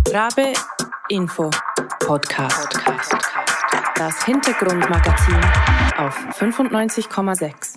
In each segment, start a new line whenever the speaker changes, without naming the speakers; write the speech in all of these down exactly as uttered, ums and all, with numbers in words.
Rabe Info Podcast. Das Hintergrundmagazin auf fünfundneunzig Komma sechs.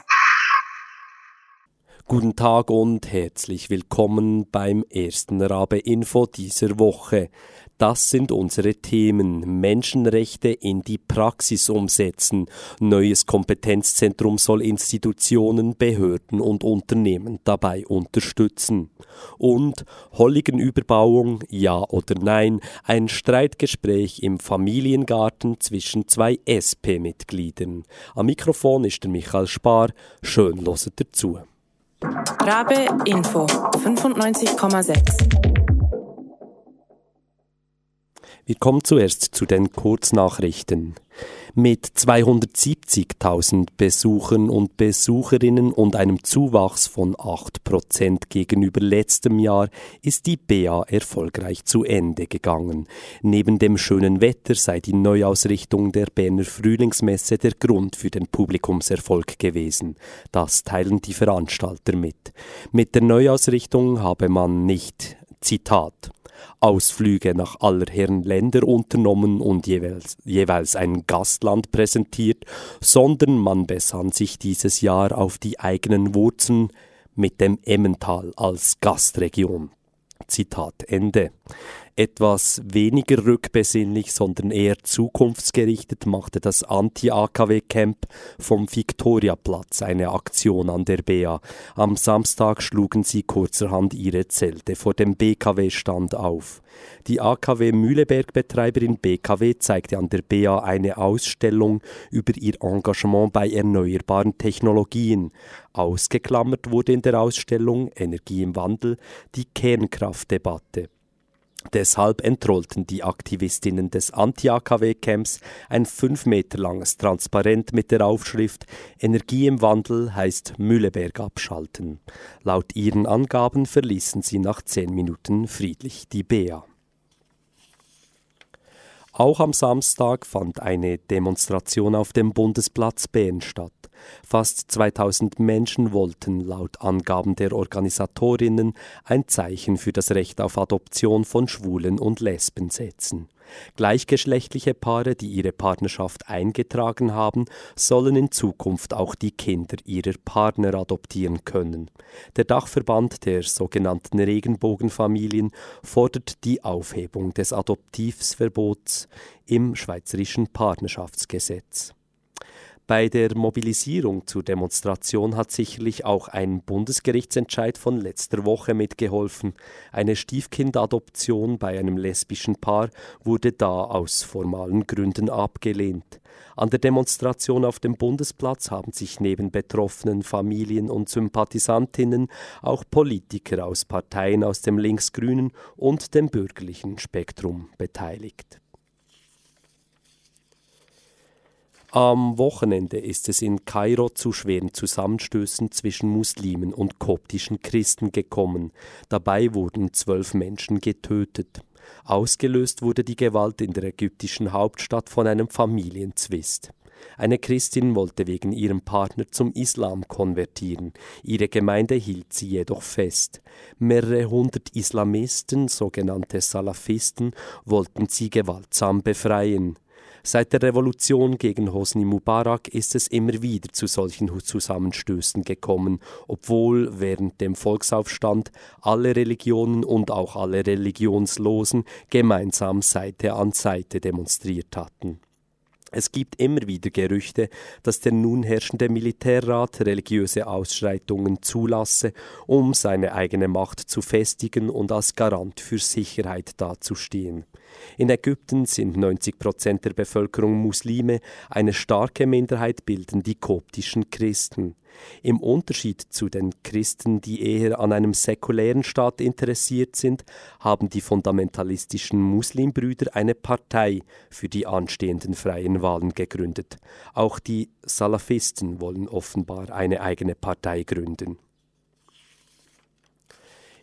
Guten Tag und herzlich willkommen beim ersten Rabe Info dieser Woche. Das sind unsere Themen: Menschenrechte in die Praxis umsetzen, neues Kompetenzzentrum soll Institutionen, Behörden und Unternehmen dabei unterstützen. Und Holligenüberbauung, ja oder nein, ein Streitgespräch im Familiengarten zwischen zwei S P-Mitgliedern. Am Mikrofon ist der Michael Spar, schön hört dazu.
Rabe Info fünfundneunzig Komma sechs.
Wir kommen zuerst zu den Kurznachrichten. Mit zweihundertsiebzigtausend Besuchern und Besucherinnen und einem Zuwachs von acht Prozent gegenüber letztem Jahr ist die B A erfolgreich zu Ende gegangen. Neben dem schönen Wetter sei die Neuausrichtung der Berner Frühlingsmesse der Grund für den Publikumserfolg gewesen. Das teilen die Veranstalter mit. Mit der Neuausrichtung habe man nicht, Zitat, Ausflüge nach aller Herren Länder unternommen und jeweils, jeweils ein Gastland präsentiert, sondern man besann sich dieses Jahr auf die eigenen Wurzeln mit dem Emmental als Gastregion. Zitat Ende. Etwas weniger rückbesinnlich, sondern eher zukunftsgerichtet machte das Anti-A K W-Camp vom Viktoriaplatz eine Aktion an der B A. Am Samstag schlugen sie kurzerhand ihre Zelte vor dem B K W-Stand auf. Die A K W-Mühleberg-Betreiberin B K W zeigte an der B A eine Ausstellung über ihr Engagement bei erneuerbaren Technologien. Ausgeklammert wurde in der Ausstellung Energie im Wandel die Kernkraftdebatte. Deshalb entrollten die Aktivistinnen des Anti-A K W-Camps ein fünf Meter langes Transparent mit der Aufschrift Energie im Wandel heißt Mühleberg abschalten. Laut ihren Angaben verließen sie nach zehn Minuten friedlich die B A. Auch am Samstag fand eine Demonstration auf dem Bundesplatz Bern statt. Fast zweitausend Menschen wollten laut Angaben der Organisatorinnen ein Zeichen für das Recht auf Adoption von Schwulen und Lesben setzen. Gleichgeschlechtliche Paare, die ihre Partnerschaft eingetragen haben, sollen in Zukunft auch die Kinder ihrer Partner adoptieren können. Der Dachverband der sogenannten Regenbogenfamilien fordert die Aufhebung des Adoptivverbots im Schweizerischen Partnerschaftsgesetz. Bei der Mobilisierung zur Demonstration hat sicherlich auch ein Bundesgerichtsentscheid von letzter Woche mitgeholfen. Eine Stiefkindadoption bei einem lesbischen Paar wurde da aus formalen Gründen abgelehnt. An der Demonstration auf dem Bundesplatz haben sich neben betroffenen Familien und Sympathisantinnen auch Politiker aus Parteien aus dem linksgrünen und dem bürgerlichen Spektrum beteiligt. Am Wochenende ist es in Kairo zu schweren Zusammenstößen zwischen Muslimen und koptischen Christen gekommen. Dabei wurden zwölf Menschen getötet. Ausgelöst wurde die Gewalt in der ägyptischen Hauptstadt von einem Familienzwist. Eine Christin wollte wegen ihrem Partner zum Islam konvertieren. Ihre Gemeinde hielt sie jedoch fest. Mehrere hundert Islamisten, sogenannte Salafisten, wollten sie gewaltsam befreien. Seit der Revolution gegen Hosni Mubarak ist es immer wieder zu solchen Zusammenstößen gekommen, obwohl während dem Volksaufstand alle Religionen und auch alle Religionslosen gemeinsam Seite an Seite demonstriert hatten. Es gibt immer wieder Gerüchte, dass der nun herrschende Militärrat religiöse Ausschreitungen zulasse, um seine eigene Macht zu festigen und als Garant für Sicherheit dazustehen. In Ägypten sind neunzig Prozent der Bevölkerung Muslime, eine starke Minderheit bilden die koptischen Christen. Im Unterschied zu den Christen, die eher an einem säkulären Staat interessiert sind, haben die fundamentalistischen Muslimbrüder eine Partei für die anstehenden freien Wahlen gegründet. Auch die Salafisten wollen offenbar eine eigene Partei gründen.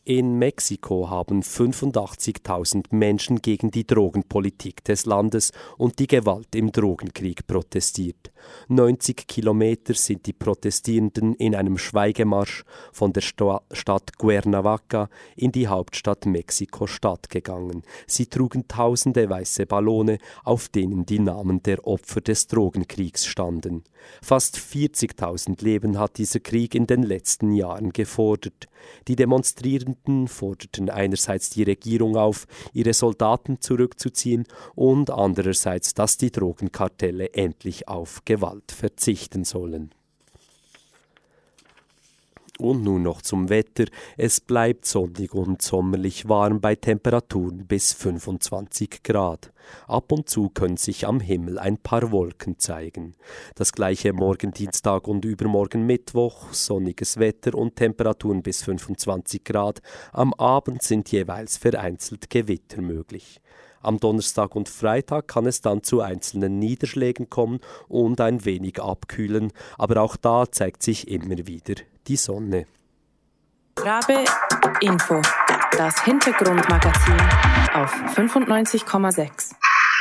In Mexiko haben fünfundachtzigtausend Menschen gegen die Drogenpolitik des Landes und die Gewalt im Drogenkrieg protestiert. neunzig Kilometer sind die Protestierenden in einem Schweigemarsch von der Sto- Stadt Cuernavaca in die Hauptstadt Mexiko-Stadt gegangen. Sie trugen tausende weiße Ballone, auf denen die Namen der Opfer des Drogenkriegs standen. Fast vierzigtausend Leben hat dieser Krieg in den letzten Jahren gefordert. Die Demonstrierenden forderten einerseits die Regierung auf, ihre Soldaten zurückzuziehen und andererseits, dass die Drogenkartelle endlich auf Gewalt verzichten sollen. Und nun noch zum Wetter. Es bleibt sonnig und sommerlich warm bei Temperaturen bis fünfundzwanzig Grad. Ab und zu können sich am Himmel ein paar Wolken zeigen. Das gleiche morgen Dienstag und übermorgen Mittwoch, sonniges Wetter und Temperaturen bis fünfundzwanzig Grad. Am Abend sind jeweils vereinzelt Gewitter möglich. Am Donnerstag und Freitag kann es dann zu einzelnen Niederschlägen kommen und ein wenig abkühlen, aber auch da zeigt sich immer wieder die Sonne.
Rabe Info, das Hintergrundmagazin auf fünfundneunzig Komma sechs.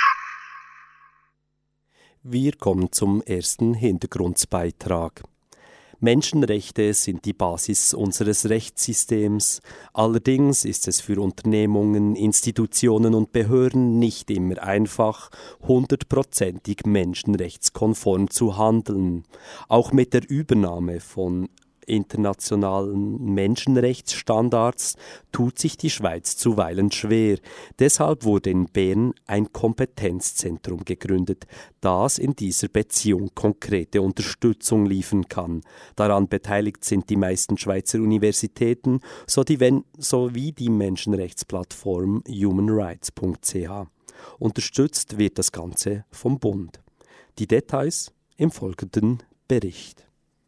Wir kommen zum ersten Hintergrundbeitrag. Menschenrechte sind die Basis unseres Rechtssystems. Allerdings ist es für Unternehmungen, Institutionen und Behörden nicht immer einfach, hundertprozentig menschenrechtskonform zu handeln. Auch mit der Übernahme von internationalen Menschenrechtsstandards tut sich die Schweiz zuweilen schwer. Deshalb wurde in Bern ein Kompetenzzentrum gegründet, das in dieser Beziehung konkrete Unterstützung liefern kann. Daran beteiligt sind die meisten Schweizer Universitäten sowie die Menschenrechtsplattform human rights punkt c h. Unterstützt wird das Ganze vom Bund. Die Details im folgenden Bericht.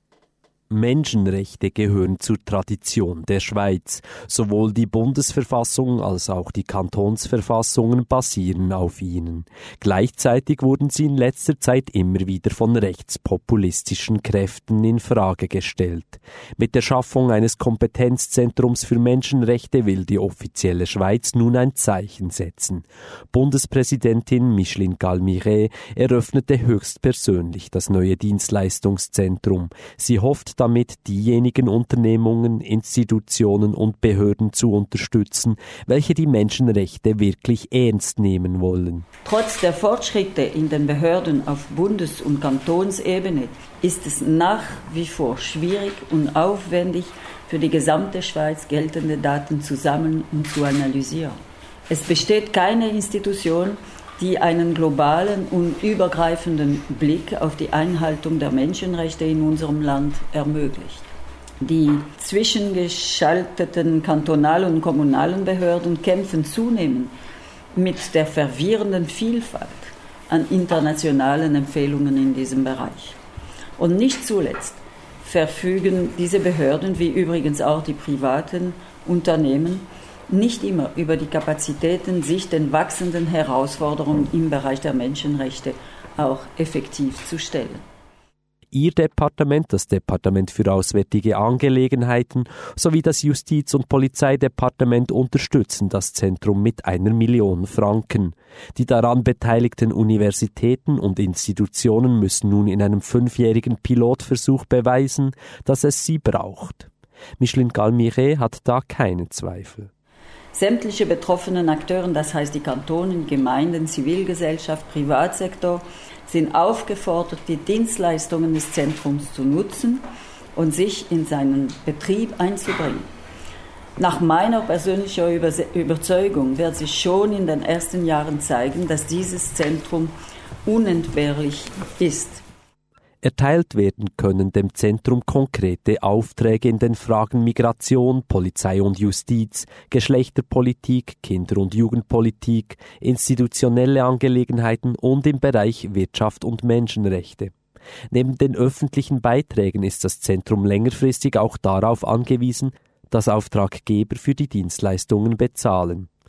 Menschenrechte gehören zur Tradition der Schweiz. Sowohl die Bundesverfassung als auch die Kantonsverfassungen basieren auf ihnen. Gleichzeitig wurden sie in letzter Zeit immer wieder von rechtspopulistischen Kräften in Frage gestellt. Mit der Schaffung eines Kompetenzzentrums für Menschenrechte will die offizielle Schweiz nun ein Zeichen setzen. Bundespräsidentin Micheline Galmiret eröffnete höchstpersönlich das neue Dienstleistungszentrum. Sie hofft damit, diejenigen Unternehmungen, Institutionen und Behörden zu unterstützen, welche die Menschenrechte wirklich ernst nehmen wollen.
Trotz der Fortschritte in den Behörden auf Bundes- und Kantonsebene ist es nach wie vor schwierig und aufwendig, für die gesamte Schweiz geltende Daten zu sammeln und zu analysieren. Es besteht keine Institution, die einen globalen und übergreifenden Blick auf die Einhaltung der Menschenrechte in unserem Land ermöglicht. Die zwischengeschalteten kantonalen und kommunalen Behörden kämpfen zunehmend mit der verwirrenden Vielfalt an internationalen Empfehlungen in diesem Bereich. Und nicht zuletzt verfügen diese Behörden, wie übrigens auch die privaten Unternehmen, nicht immer über die Kapazitäten, sich den wachsenden Herausforderungen im Bereich der Menschenrechte auch effektiv zu stellen.
Ihr Departement, das Departement für Auswärtige Angelegenheiten sowie das Justiz- und Polizeidepartement unterstützen das Zentrum mit einer Million Franken. Die daran beteiligten Universitäten und Institutionen müssen nun in einem fünfjährigen Pilotversuch beweisen, dass es sie braucht. Micheline Galmiret hat da keine Zweifel.
Sämtliche betroffenen Akteure, das heißt die Kantone, Gemeinden, Zivilgesellschaft, Privatsektor, sind aufgefordert, die Dienstleistungen des Zentrums zu nutzen und sich in seinen Betrieb einzubringen. Nach meiner persönlichen Überzeugung wird sich schon in den ersten Jahren zeigen, dass dieses Zentrum unentbehrlich ist.
Erteilt werden können dem Zentrum konkrete Aufträge in den Fragen Migration, Polizei und Justiz, Geschlechterpolitik, Kinder- und Jugendpolitik, institutionelle Angelegenheiten und im Bereich Wirtschaft und Menschenrechte. Neben den öffentlichen Beiträgen ist das Zentrum längerfristig auch darauf angewiesen, dass Auftraggeber für die Dienstleistungen bezahlen.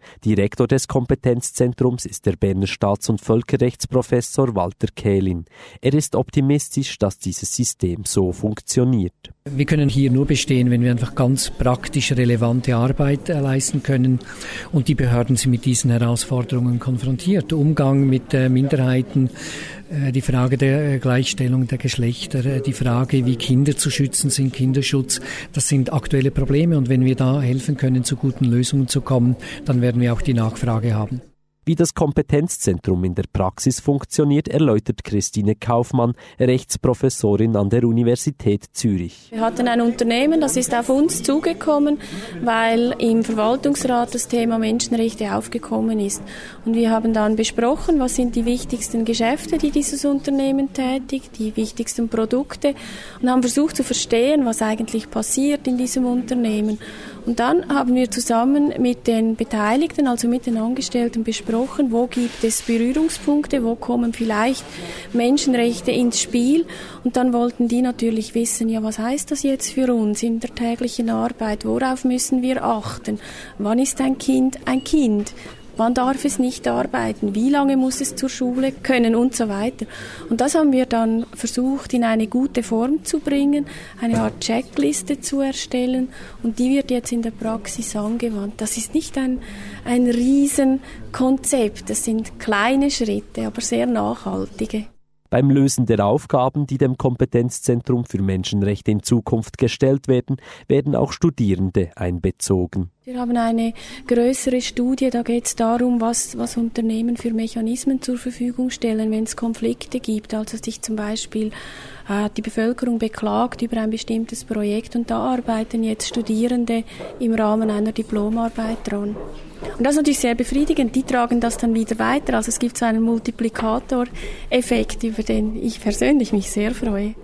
Direktor des Kompetenzzentrums ist der Berner Staats- und Völkerrechtsprofessor Walter Kählin. Er ist optimistisch, dass dieses System so funktioniert.
Wir können hier nur bestehen, wenn wir einfach ganz praktisch relevante Arbeit äh, leisten können. Und die Behörden sind mit diesen Herausforderungen konfrontiert. Umgang mit äh, Minderheiten, äh, die Frage der Gleichstellung der Geschlechter, äh, die Frage, wie Kinder zu schützen sind, Kinderschutz, das sind aktuelle Probleme. Und wenn wir da helfen können, zu guten Lösungen zu kommen, dann werden wir auch die Nachfrage haben.
Wie das Kompetenzzentrum in der Praxis funktioniert, erläutert Christine Kaufmann, Rechtsprofessorin an der Universität Zürich.
Wir hatten ein Unternehmen, das ist auf uns zugekommen, weil im Verwaltungsrat das Thema Menschenrechte aufgekommen ist. Und wir haben dann besprochen, was sind die wichtigsten Geschäfte, die dieses Unternehmen tätigt, die wichtigsten Produkte, und haben versucht zu verstehen, was eigentlich passiert in diesem Unternehmen. Und dann haben wir zusammen mit den Beteiligten, also mit den Angestellten, besprochen, wo gibt es Berührungspunkte, wo kommen vielleicht Menschenrechte ins Spiel. Und dann wollten die natürlich wissen, ja, was heißt das jetzt für uns in der täglichen Arbeit? Worauf müssen wir achten? Wann ist ein Kind ein Kind? Wann darf es nicht arbeiten? Wie lange muss es zur Schule können und so weiter? Und das haben wir dann versucht, in eine gute Form zu bringen, eine Art Checkliste zu erstellen, und die wird jetzt in der Praxis angewandt. Das ist nicht ein, ein Riesenkonzept, das sind kleine Schritte, aber sehr nachhaltige.
Beim Lösen der Aufgaben, die dem Kompetenzzentrum für Menschenrechte in Zukunft gestellt werden, werden auch Studierende einbezogen.
Wir haben eine größere Studie, da geht es darum, was, was Unternehmen für Mechanismen zur Verfügung stellen, wenn es Konflikte gibt, also sich zum Beispiel äh, die Bevölkerung beklagt über ein bestimmtes Projekt, und da arbeiten jetzt Studierende im Rahmen einer Diplomarbeit dran. Und das ist natürlich sehr befriedigend, die tragen das dann wieder weiter, also es gibt so einen Multiplikatoreffekt, über den ich persönlich mich sehr freue.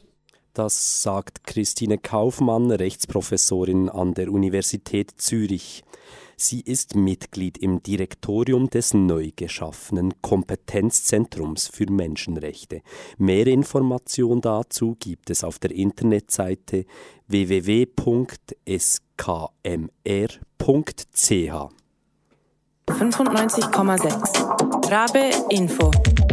Das sagt Christine Kaufmann, Rechtsprofessorin an der Universität Zürich. Sie ist Mitglied im Direktorium des neu geschaffenen Kompetenzzentrums für Menschenrechte. Mehr Informationen dazu gibt es auf der Internetseite w w w punkt s k m r punkt c h.
fünfundneunzig Komma sechs Rabe Info.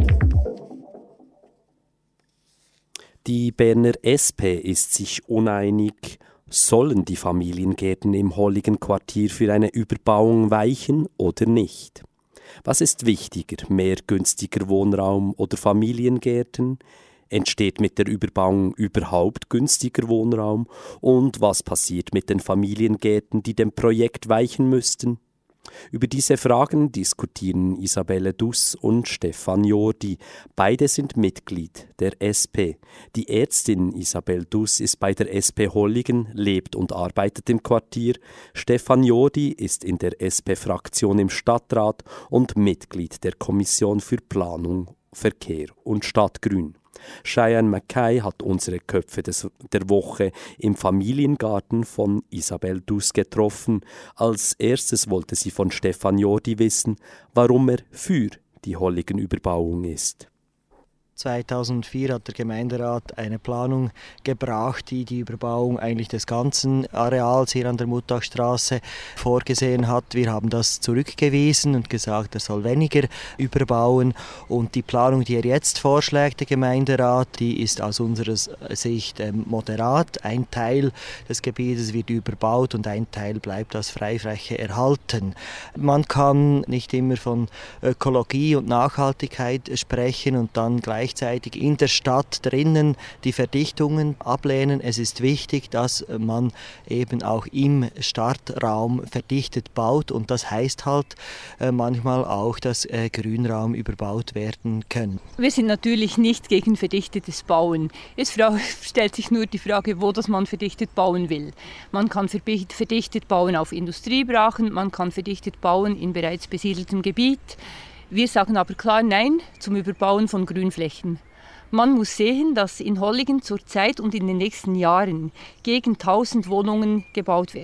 Die Berner S P ist sich uneinig, sollen die Familiengärten im Holligen Quartier für eine Überbauung weichen oder nicht? Was ist wichtiger, mehr günstiger Wohnraum oder Familiengärten? Entsteht mit der Überbauung überhaupt günstiger Wohnraum? Und was passiert mit den Familiengärten, die dem Projekt weichen müssten? Über diese Fragen diskutieren Isabelle Duss und Stefan Jordi. Beide sind Mitglied der S P. Die Ärztin Isabelle Duss ist bei der S P Holligen, lebt und arbeitet im Quartier. Stefan Jordi ist in der S P-Fraktion im Stadtrat und Mitglied der Kommission für Planung, Verkehr und Stadtgrün. Cheyenne Mackay hat unsere Köpfe des, der Woche im Familiengarten von Isabelle Duss getroffen. Als erstes wollte sie von Stefan Jordi wissen, warum er für die Holligen-Überbauung ist.
zweitausendvier hat der Gemeinderat eine Planung gebracht, die die Überbauung eigentlich des ganzen Areals hier an der Muttachstraße vorgesehen hat. Wir haben das zurückgewiesen und gesagt, er soll weniger überbauen. Und die Planung, die er jetzt vorschlägt, der Gemeinderat, die ist aus unserer Sicht moderat. Ein Teil des Gebietes wird überbaut und ein Teil bleibt als Freifläche erhalten. Man kann nicht immer von Ökologie und Nachhaltigkeit sprechen und dann gleich gleichzeitig in der Stadt drinnen die Verdichtungen ablehnen. Es ist wichtig, dass man eben auch im Stadtraum verdichtet baut, und das heißt halt äh, manchmal auch, dass äh, Grünraum überbaut werden kann.
Wir sind natürlich nicht gegen verdichtetes Bauen. Es stellt sich nur die Frage, wo das man verdichtet bauen will. Man kann verdichtet bauen auf Industriebrachen, man kann verdichtet bauen in bereits besiedeltem Gebiet. Wir sagen aber klar Nein zum Überbauen von Grünflächen. Man muss sehen, dass in Holligen zurzeit und in den nächsten Jahren gegen tausend Wohnungen gebaut werden.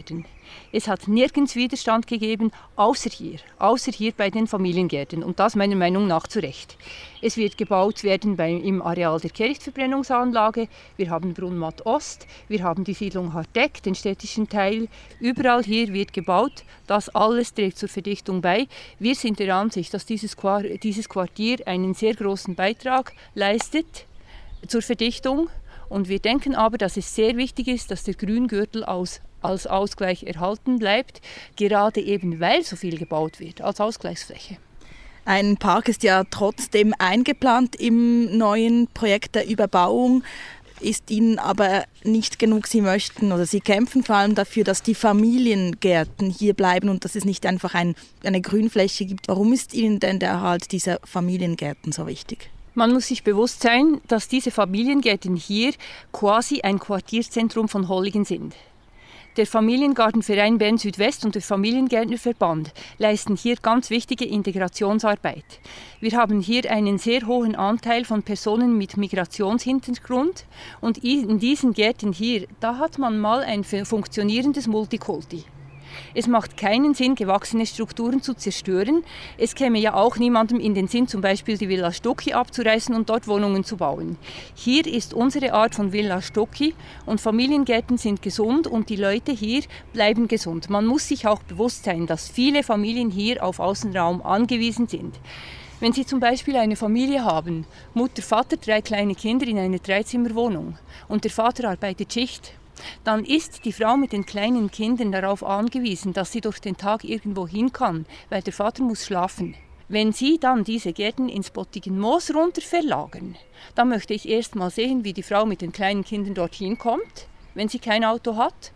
Es hat nirgends Widerstand gegeben, außer hier, außer hier bei den Familiengärten. Und das meiner Meinung nach zu Recht. Es wird gebaut werden bei, im Areal der Kehrichtverbrennungsanlage. Wir haben Brunnmatt Ost, wir haben die Siedlung Hardeck, den städtischen Teil. Überall hier wird gebaut. Das alles trägt zur Verdichtung bei. Wir sind der Ansicht, dass dieses, dieses Quartier einen sehr großen Beitrag leistet zur Verdichtung. Und wir denken aber, dass es sehr wichtig ist, dass der Grüngürtel aus, als Ausgleich erhalten bleibt, gerade eben weil so viel gebaut wird, als Ausgleichsfläche.
Ein Park ist ja trotzdem eingeplant im neuen Projekt der Überbauung, ist Ihnen aber nicht genug. Sie möchten oder Sie kämpfen vor allem dafür, dass die Familiengärten hier bleiben und dass es nicht einfach ein, eine Grünfläche gibt. Warum ist Ihnen denn der Erhalt dieser Familiengärten so wichtig?
Man muss sich bewusst sein, dass diese Familiengärten hier quasi ein Quartierzentrum von Holligen sind. Der Familiengartenverein Bern Südwest und der Familiengärtnerverband leisten hier ganz wichtige Integrationsarbeit. Wir haben hier einen sehr hohen Anteil von Personen mit Migrationshintergrund und in diesen Gärten hier, da hat man mal ein funktionierendes Multikulti. Es macht keinen Sinn, gewachsene Strukturen zu zerstören. Es käme ja auch niemandem in den Sinn, zum Beispiel die Villa Stucki abzureißen und dort Wohnungen zu bauen. Hier ist unsere Art von Villa Stucki und Familiengärten sind gesund und die Leute hier bleiben gesund. Man muss sich auch bewusst sein, dass viele Familien hier auf Außenraum angewiesen sind. Wenn Sie zum Beispiel eine Familie haben, Mutter, Vater, drei kleine Kinder in einer Dreizimmerwohnung und der Vater arbeitet Schicht, dann ist die Frau mit den kleinen Kindern darauf angewiesen, dass sie durch den Tag irgendwo hin kann, weil der Vater muss schlafen. Wenn Sie dann diese Gärten ins Bottigenmoos runter verlagern, dann möchte ich erst mal sehen, wie die Frau mit den kleinen Kindern dorthin kommt, wenn sie kein Auto hat.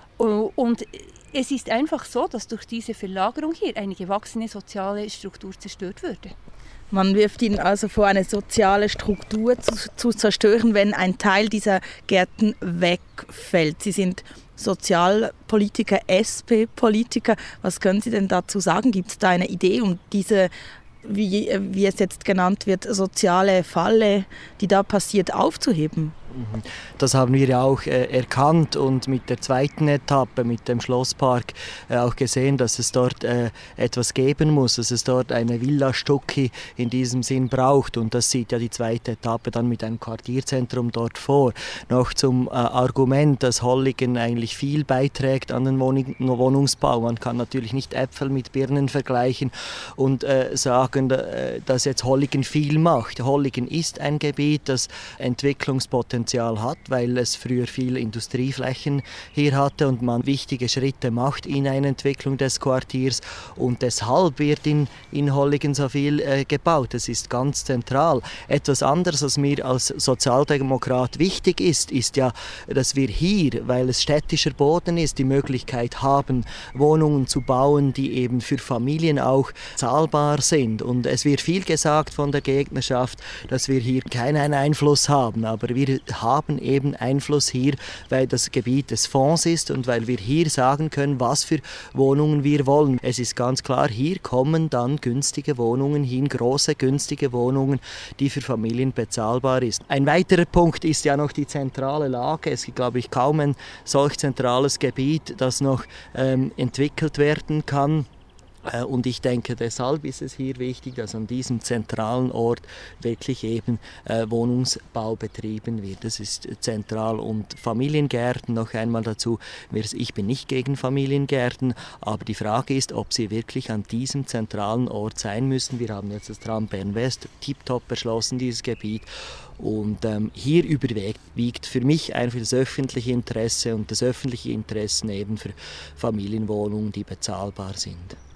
Und es ist einfach so, dass durch diese Verlagerung hier eine gewachsene soziale Struktur zerstört würde.
Man wirft Ihnen also vor, eine soziale Struktur zu, zu zerstören, wenn ein Teil dieser Gärten wegfällt. Sie sind Sozialpolitiker, S P-Politiker. Was können Sie denn dazu sagen? Gibt es da eine Idee, um diese, wie, wie es jetzt genannt wird, soziale Falle, die da passiert, aufzuheben?
Das haben wir ja auch äh, erkannt und mit der zweiten Etappe, mit dem Schlosspark, äh, auch gesehen, dass es dort äh, etwas geben muss, dass es dort eine Villa Stucki in diesem Sinn braucht. Und das sieht ja die zweite Etappe dann mit einem Quartierzentrum dort vor. Noch zum äh, Argument, dass Holligen eigentlich viel beiträgt an den Wohnung, Wohnungsbau. Man kann natürlich nicht Äpfel mit Birnen vergleichen und äh, sagen, äh, dass jetzt Holligen viel macht. Holligen ist ein Gebiet, das Entwicklungspotenzial hat, weil es früher viel Industrieflächen hier hatte und man wichtige Schritte macht in eine Entwicklung des Quartiers und deshalb wird in, in Holligen so viel äh, gebaut. Das ist ganz zentral. Etwas anderes, was mir als Sozialdemokrat wichtig ist, ist ja, dass wir hier, weil es städtischer Boden ist, die Möglichkeit haben, Wohnungen zu bauen, die eben für Familien auch zahlbar sind. Und es wird viel gesagt von der Gegnerschaft, dass wir hier keinen Einfluss haben, aber wir haben eben Einfluss hier, weil das Gebiet des Fonds ist und weil wir hier sagen können, was für Wohnungen wir wollen. Es ist ganz klar, hier kommen dann günstige Wohnungen hin, große günstige Wohnungen, die für Familien bezahlbar ist. Ein weiterer Punkt ist ja noch die zentrale Lage. Es gibt, glaube ich, kaum ein solch zentrales Gebiet, das noch ähm, entwickelt werden kann. Und ich denke, deshalb ist es hier wichtig, dass an diesem zentralen Ort wirklich eben äh, Wohnungsbau betrieben wird. Das ist zentral. Und Familiengärten, noch einmal dazu, ich bin nicht gegen Familiengärten, aber die Frage ist, ob sie wirklich an diesem zentralen Ort sein müssen. Wir haben jetzt das Tram Bern West tiptop beschlossen, dieses Gebiet. Und ähm, hier überwiegt für mich einfach das öffentliche Interesse und das öffentliche Interesse eben für Familienwohnungen, die bezahlbar sind.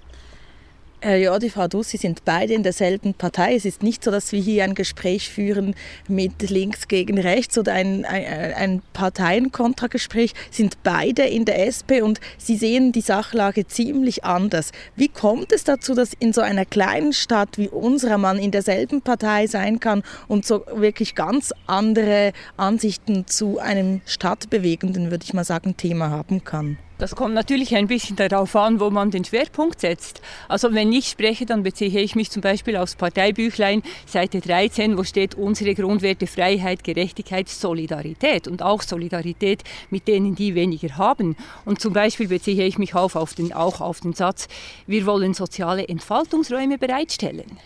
Herr Jordi, Frau Dus, Sie sind beide in derselben Partei. Es ist nicht so, dass wir hier ein Gespräch führen mit links gegen rechts oder ein, ein, ein Parteienkontragespräch. Sie sind beide in der S P und Sie sehen die Sachlage ziemlich anders. Wie kommt es dazu, dass in so einer kleinen Stadt wie unserer man in derselben Partei sein kann und so wirklich ganz andere Ansichten zu einem stadtbewegenden, würde ich mal sagen, Thema haben kann?
Das kommt natürlich ein bisschen darauf an, wo man den Schwerpunkt setzt. Also wenn ich spreche, dann beziehe ich mich zum Beispiel aufs Parteibüchlein, Seite dreizehn, wo steht unsere Grundwerte Freiheit, Gerechtigkeit, Solidarität und auch Solidarität mit denen, die weniger haben. Und zum Beispiel beziehe ich mich auf, auf den, auch auf den Satz, wir wollen soziale Entfaltungsräume bereitstellen.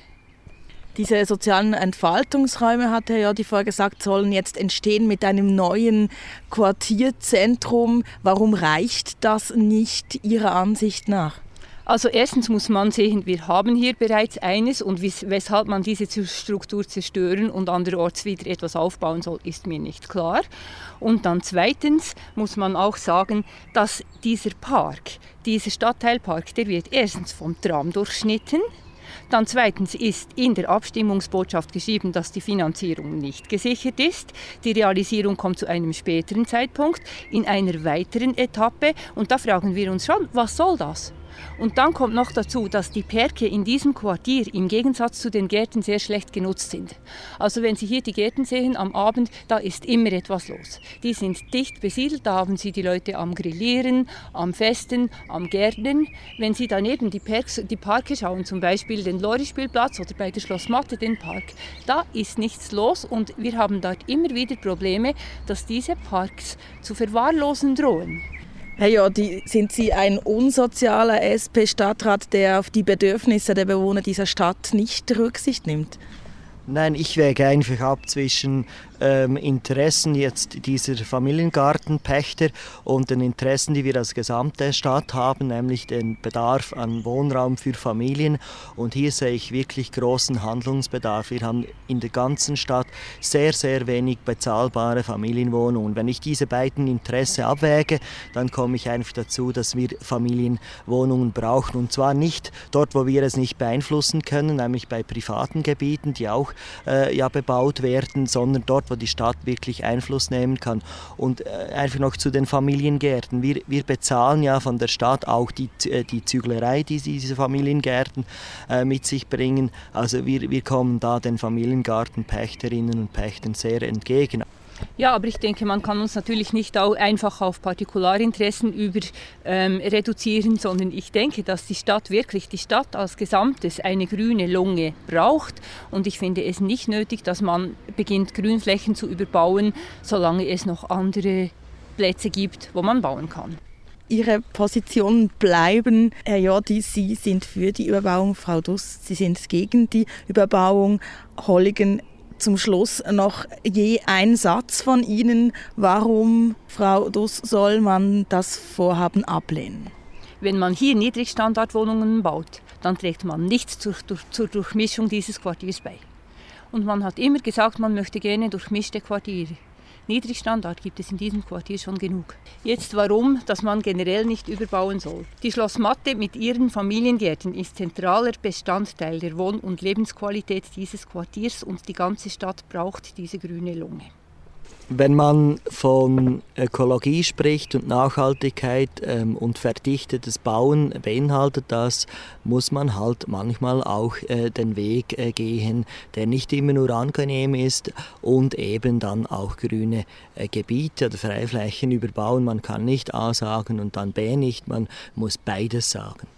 Diese sozialen Entfaltungsräume, hat Herr Jordi vorher gesagt, sollen jetzt entstehen mit einem neuen Quartierzentrum. Warum reicht das nicht Ihrer Ansicht nach?
Also erstens muss man sehen, wir haben hier bereits eines und weshalb man diese Struktur zerstören und anderorts wieder etwas aufbauen soll, ist mir nicht klar. Und dann zweitens muss man auch sagen, dass dieser Park, dieser Stadtteilpark, der wird erstens vom Tram durchschnitten. Dann zweitens ist in der Abstimmungsbotschaft geschrieben, dass die Finanzierung nicht gesichert ist. Die Realisierung kommt zu einem späteren Zeitpunkt, in einer weiteren Etappe. Und da fragen wir uns schon, was soll das? Und dann kommt noch dazu, dass die Parke in diesem Quartier im Gegensatz zu den Gärten sehr schlecht genutzt sind. Also wenn Sie hier die Gärten sehen am Abend, da ist immer etwas los. Die sind dicht besiedelt, da haben Sie die Leute am Grillieren, am Festen, am Gärtnern. Wenn Sie daneben die, Parks, die Parke schauen, zum Beispiel den Lorispielplatz oder bei der Schlossmatte den Park, da ist nichts los und wir haben dort immer wieder Probleme, dass diese Parks zu verwahrlosen drohen.
Herr Jordi, sind Sie ein unsozialer S P-Stadtrat, der auf die Bedürfnisse der Bewohner dieser Stadt nicht Rücksicht nimmt?
Nein, ich wäge einfach ab zwischen ähm, Interessen jetzt dieser Familiengartenpächter und den Interessen, die wir als gesamte Stadt haben, nämlich den Bedarf an Wohnraum für Familien. Und hier sehe ich wirklich großen Handlungsbedarf. Wir haben in der ganzen Stadt sehr, sehr wenig bezahlbare Familienwohnungen. Wenn ich diese beiden Interessen abwäge, dann komme ich einfach dazu, dass wir Familienwohnungen brauchen. Und zwar nicht dort, wo wir es nicht beeinflussen können, nämlich bei privaten Gebieten, die auch äh, ja, bebaut werden, sondern dort, wo die Stadt wirklich Einfluss nehmen kann. Und äh, einfach noch zu den Familiengärten. Wir, wir bezahlen ja von der Stadt auch die, äh, die Züglerei, die diese Familiengärten äh, mit sich bringen. Also wir, wir kommen da den Familiengartenpächterinnen und Pächtern sehr entgegen.
Ja, aber ich denke, man kann uns natürlich nicht auch einfach auf Partikularinteressen über ähm, reduzieren, sondern ich denke, dass die Stadt wirklich, die Stadt als Gesamtes eine grüne Lunge braucht und ich finde es nicht nötig, dass man beginnt, Grünflächen zu überbauen, solange es noch andere Plätze gibt, wo man bauen kann.
Ihre Positionen bleiben. Herr Jordi, Sie sind für die Überbauung, Frau Duss, Sie sind gegen die Überbauung. Holligen, zum Schluss noch je ein Satz von Ihnen. Warum, Frau Duss, soll man das Vorhaben ablehnen?
Wenn man hier Niedrigstandardwohnungen baut, dann trägt man nichts zur, zur, zur Durchmischung dieses Quartiers bei. Und man hat immer gesagt, man möchte gerne durchmischte Quartiere. Niedrigstandard gibt es in diesem Quartier schon genug. Jetzt warum, dass man generell nicht überbauen soll. Die Schlossmatte mit ihren Familiengärten ist zentraler Bestandteil der Wohn- und Lebensqualität dieses Quartiers und die ganze Stadt braucht diese grüne Lunge.
Wenn man von Ökologie spricht und Nachhaltigkeit ähm, und verdichtetes Bauen beinhaltet das, muss man halt manchmal auch äh, den Weg äh, gehen, der nicht immer nur angenehm ist und eben dann auch grüne äh, Gebiete oder Freiflächen überbauen. Man kann nicht A sagen und dann B nicht, man muss beides sagen.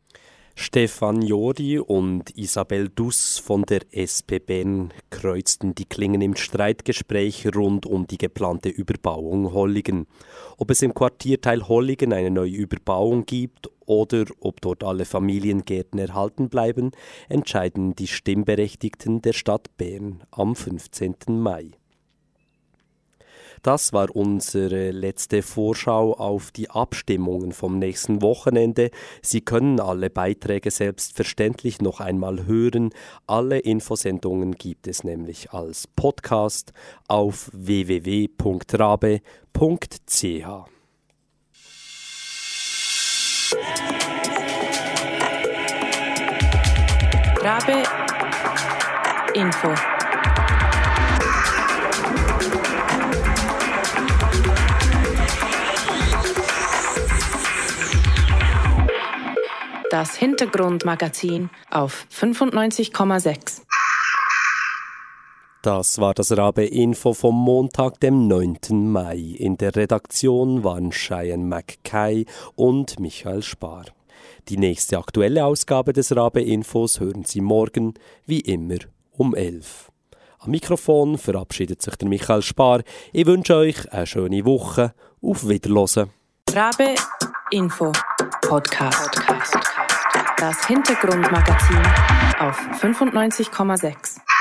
Stefan Jordi und Isabel Duss von der S P Bern kreuzten die Klingen im Streitgespräch rund um die geplante Überbauung Holligen. Ob es im Quartierteil Holligen eine neue Überbauung gibt oder ob dort alle Familiengärten erhalten bleiben, entscheiden die Stimmberechtigten der Stadt Bern am fünfzehnten Mai. Das war unsere letzte Vorschau auf die Abstimmungen vom nächsten Wochenende. Sie können alle Beiträge selbstverständlich noch einmal hören. Alle Infosendungen gibt es nämlich als Podcast auf w w w punkt rabe punkt c h.
Rabe Info. Das Hintergrundmagazin auf fünfundneunzig Komma sechs.
Das war das Rabe-Info vom Montag, dem neunten Mai. In der Redaktion waren Cheyenne McKay und Michael Spar. Die nächste aktuelle Ausgabe des Rabe-Infos hören Sie morgen, wie immer, um elf. Am Mikrofon verabschiedet sich der Michael Spar. Ich wünsche euch eine schöne Woche. Auf Wiederhören.
Rabe-Info Podcast. Das Hintergrundmagazin auf fünfundneunzig Komma sechs.